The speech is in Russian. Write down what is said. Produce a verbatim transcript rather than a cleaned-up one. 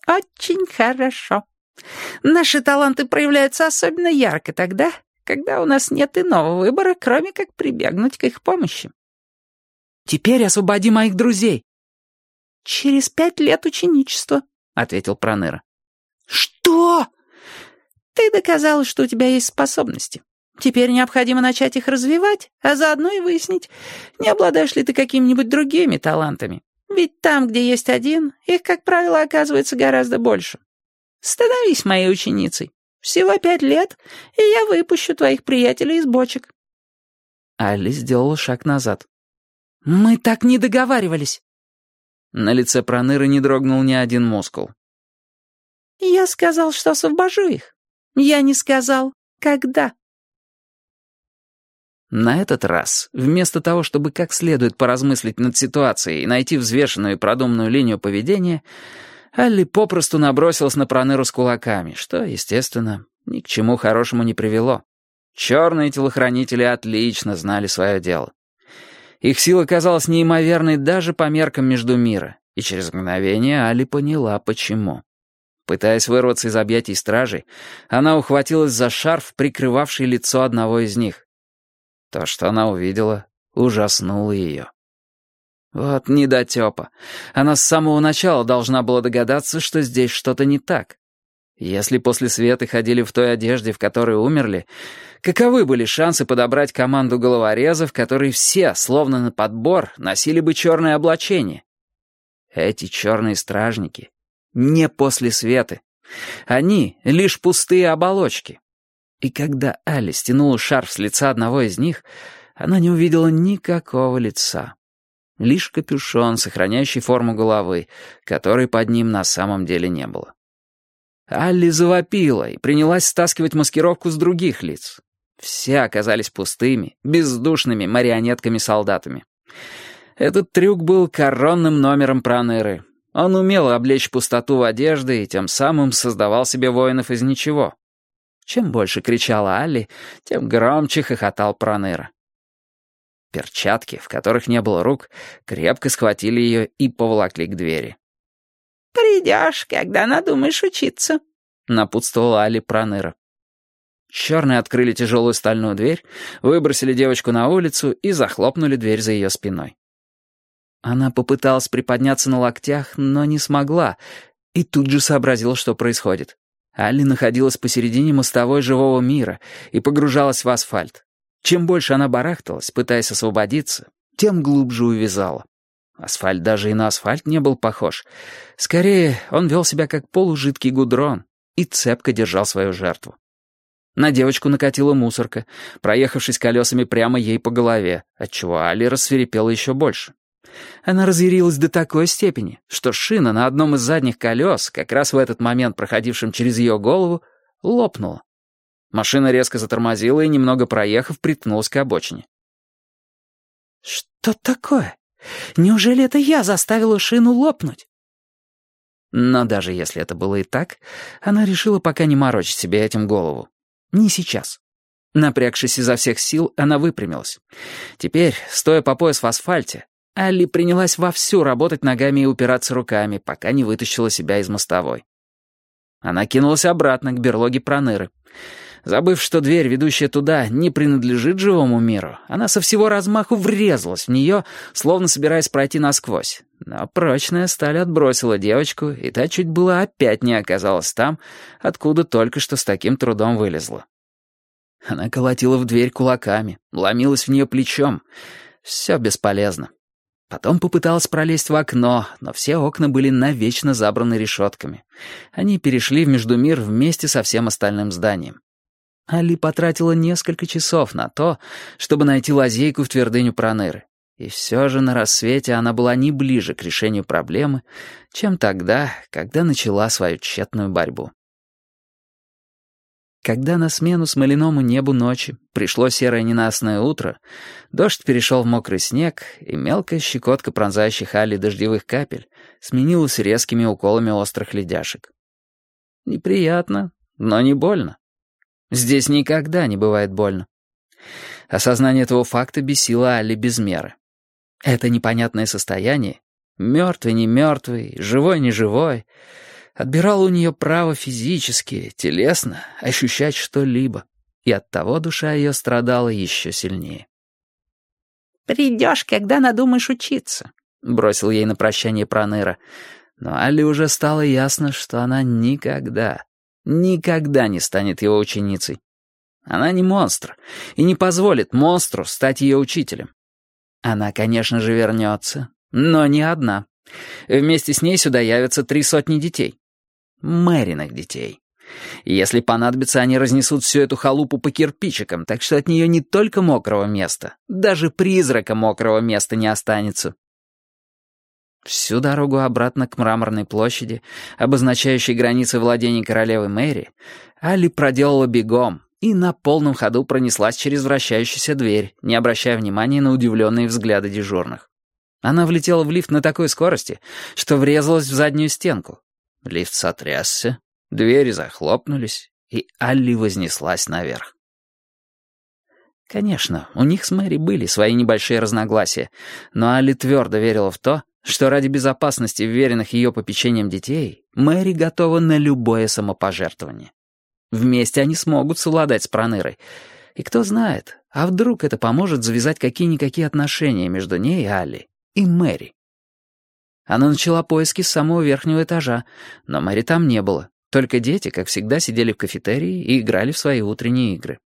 Очень хорошо. Наши таланты проявляются особенно ярко тогда, когда у нас нет иного выбора, кроме как прибегнуть к их помощи. Теперь освободи моих друзей. Через пять лет ученичества, — ответил Проныра. Что? Ты доказала, что у тебя есть способности. Теперь необходимо начать их развивать, а заодно и выяснить, не обладаешь ли ты какими-нибудь другими талантами. Ведь там, где есть один, их, как правило, оказывается гораздо больше. Становись моей ученицей. Всего пять лет, и я выпущу твоих приятелей из бочек. Алли сделала шаг назад. Мы так не договаривались. На лице Проныры не дрогнул ни один мускул. Я сказал, что освобожу их. Я не сказал, когда. На этот раз, вместо того, чтобы как следует поразмыслить над ситуацией и найти взвешенную и продуманную линию поведения, Алли попросту набросилась на Проныру с кулаками, что, естественно, ни к чему хорошему не привело. Черные телохранители отлично знали свое дело. Их сила казалась неимоверной даже по меркам Междумира, и через мгновение Алли поняла, почему. Пытаясь вырваться из объятий стражей, она ухватилась за шарф, прикрывавший лицо одного из них. То, что она увидела, ужаснуло ее. Вот недотепа. Она с самого начала должна была догадаться, что здесь что-то не так. Если после Светы ходили в той одежде, в которой умерли, каковы были шансы подобрать команду головорезов, которые все, словно на подбор, носили бы черное облачение? Эти черные стражники не после Светы. Они — лишь пустые оболочки. И когда Алли стянула шарф с лица одного из них, она не увидела никакого лица. Лишь капюшон, сохраняющий форму головы, которой под ним на самом деле не было. Алли завопила и принялась стаскивать маскировку с других лиц. Все оказались пустыми, бездушными марионетками-солдатами. Этот трюк был коронным номером Проныры. Он умел облечь пустоту в одежды и тем самым создавал себе воинов из ничего. Чем больше кричала Алли, тем громче хохотал Проныра. Перчатки, в которых не было рук, крепко схватили ее и поволокли к двери. «Придешь, когда надумаешь учиться», — напутствовала Алли Проныра. Черные открыли тяжелую стальную дверь, выбросили девочку на улицу и захлопнули дверь за ее спиной. Она попыталась приподняться на локтях, но не смогла, и тут же сообразила, что происходит. Алли находилась посередине мостовой живого мира и погружалась в асфальт. Чем больше она барахталась, пытаясь освободиться, тем глубже увязала. Асфальт даже и на асфальт не был похож. Скорее, он вел себя как полужидкий гудрон и цепко держал свою жертву. На девочку накатила мусорка, проехавшись колесами прямо ей по голове, отчего Алли рассвирепела еще больше. Она разъярилась до такой степени, что шина на одном из задних колес, как раз в этот момент проходившем через ее голову, лопнула. Машина резко затормозила и, немного проехав, приткнулась к обочине. «Что такое? Неужели это я заставила шину лопнуть?» Но даже если это было и так, она решила пока не морочить себе этим голову. Не сейчас. Напрягшись изо всех сил, она выпрямилась. Теперь, стоя по пояс в асфальте, Алли принялась вовсю работать ногами и упираться руками, пока не вытащила себя из мостовой. Она кинулась обратно к берлоге Проныры. Забыв, что дверь, ведущая туда, не принадлежит живому миру, она со всего размаху врезалась в нее, словно собираясь пройти насквозь. Но прочная сталь отбросила девочку, и та чуть было опять не оказалась там, откуда только что с таким трудом вылезла. Она колотила в дверь кулаками, ломилась в нее плечом. Все бесполезно. Потом попыталась пролезть в окно, но все окна были навечно забраны решетками. Они перешли в Междумир вместе со всем остальным зданием. Алли потратила несколько часов на то, чтобы найти лазейку в твердыню Проныры. И все же на рассвете она была не ближе к решению проблемы, чем тогда, когда начала свою тщетную борьбу. Когда на смену смоляному небу ночи пришло серое ненастное утро, дождь перешел в мокрый снег, и мелкая щекотка пронзающих Алли дождевых капель сменилась резкими уколами острых ледяшек. Неприятно, но не больно. Здесь никогда не бывает больно. Осознание этого факта бесило Алли без меры. Это непонятное состояние, мертвый не мертвый, живой не живой, Отбирал у нее право физически, телесно ощущать что-либо, и оттого душа ее страдала еще сильнее. «Придешь, когда надумаешь учиться», — бросил ей на прощание Проныра. Но Алле уже стало ясно, что она никогда, никогда не станет его ученицей. Она не монстр и не позволит монстру стать ее учителем. Она, конечно же, вернется, но не одна. Вместе с ней сюда явятся три сотни детей. Мэриных детей. И если понадобится, они разнесут всю эту халупу по кирпичикам, так что от нее не только мокрого места, даже призрака мокрого места не останется. Всю дорогу обратно к Мраморной площади, обозначающей границы владений королевы Мэри, Алли проделала бегом и на полном ходу пронеслась через вращающуюся дверь, не обращая внимания на удивленные взгляды дежурных. Она влетела в лифт на такой скорости, что врезалась в заднюю стенку. Лифт сотрясся, двери захлопнулись, и Алли вознеслась наверх. Конечно, у них с Мэри были свои небольшие разногласия, но Алли твердо верила в то, что ради безопасности вверенных ее попечением детей Мэри готова на любое самопожертвование. Вместе они смогут совладать с Пронырой. И кто знает, а вдруг это поможет завязать какие-никакие отношения между ней и Алли и Мэри. Она начала поиски с самого верхнего этажа, но Мэри там не было. Только дети, как всегда, сидели в кафетерии и играли в свои утренние игры.